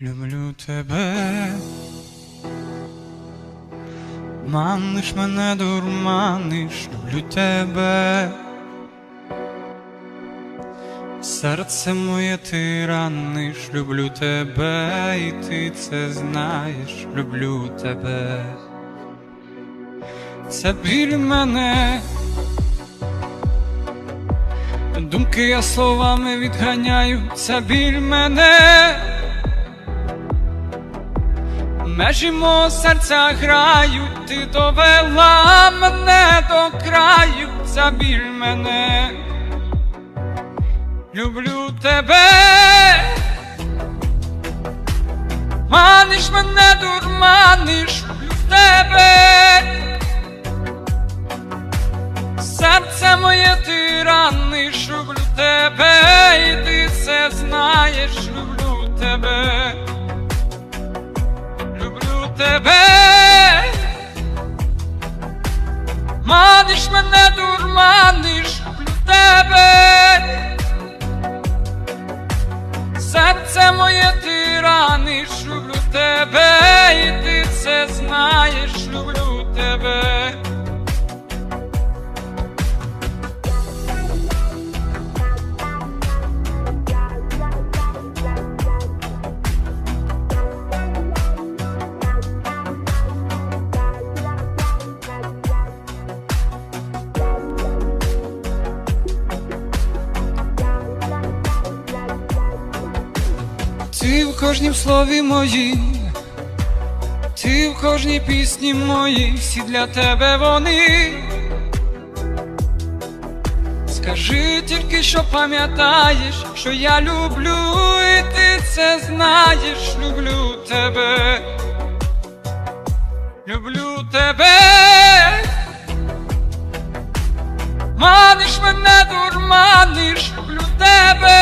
Люблю тебе, маниш мене, дурманиш, люблю тебе, серце моє ти раниш, люблю тебе, і ти це знаєш, люблю тебе, це біль мене, думки я словами відганяю, це біль мене. Межі мого серця грають, ти довела мене до краю, ця біль мене. Люблю тебе, маниш мене, дурманиш, люблю тебе, серце моє ти раниш, люблю тебе, і ти це знаєш, люблю тебе. Тебе, маниш мене, дурманиш, люблю тебе, серце моє ти раниш, люблю тебе, і ти це знаєш, люблю тебе. Ти в кожнім слові моїм, ти в кожній пісні моїй, всі для тебе вони. Скажи тільки, що пам'ятаєш, що я люблю, і ти це знаєш, люблю тебе, люблю тебе, маниш мене, дурманиш, люблю тебе,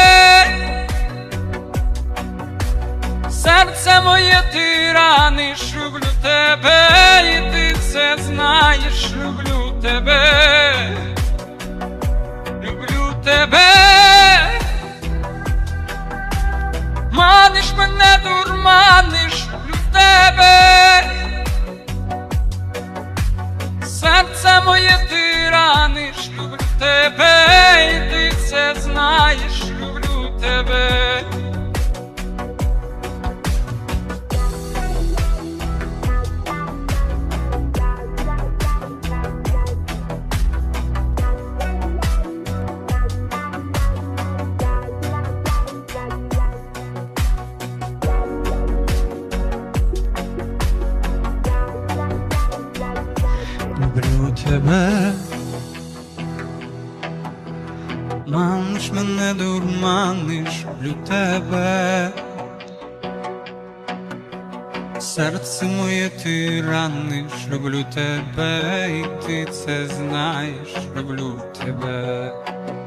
серце моє ти раниш, люблю тебе, і ти це знаєш, люблю тебе, люблю тебе, маниш мене, дурманиш, люблю тебе, серце моє ти раниш, люблю тебе, і ти це знаєш, люблю тебе. Люблю тебе, маниш мене, дурманиш, люблю тебе, серце моє ти раниш, люблю тебе, і ти це знаєш, люблю тебе.